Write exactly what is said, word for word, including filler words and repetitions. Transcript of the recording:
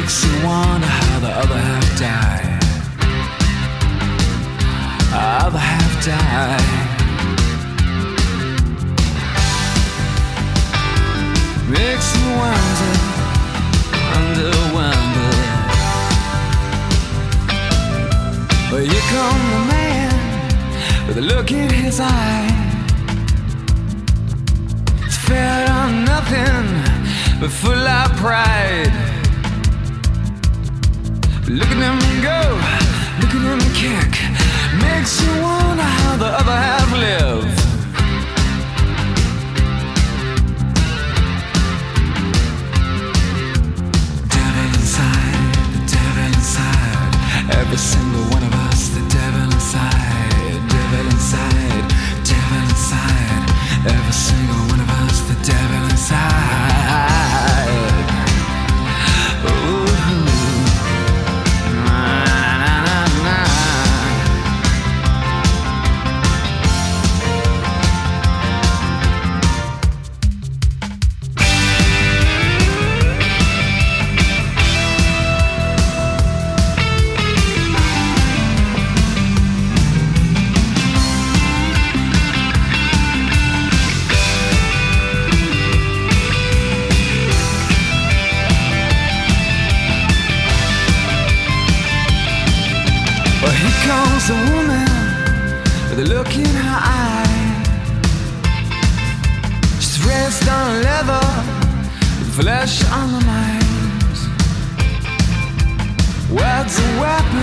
makes you wonder how the other half died. Other half died. Makes you wonder, wonder, wonder. But here come the man with a look in his eye. It's fed on nothing but full of pride. Look at him go, look at him kick. Makes you wonder how the other half live. Devil inside, the devil inside. Every single one of us, the devil inside. Devil inside, devil inside. Every single one of us, the devil inside. Ooh. Comes a woman with a look in her eye. She's raised on leather, with flesh on the mind. Words are weapons.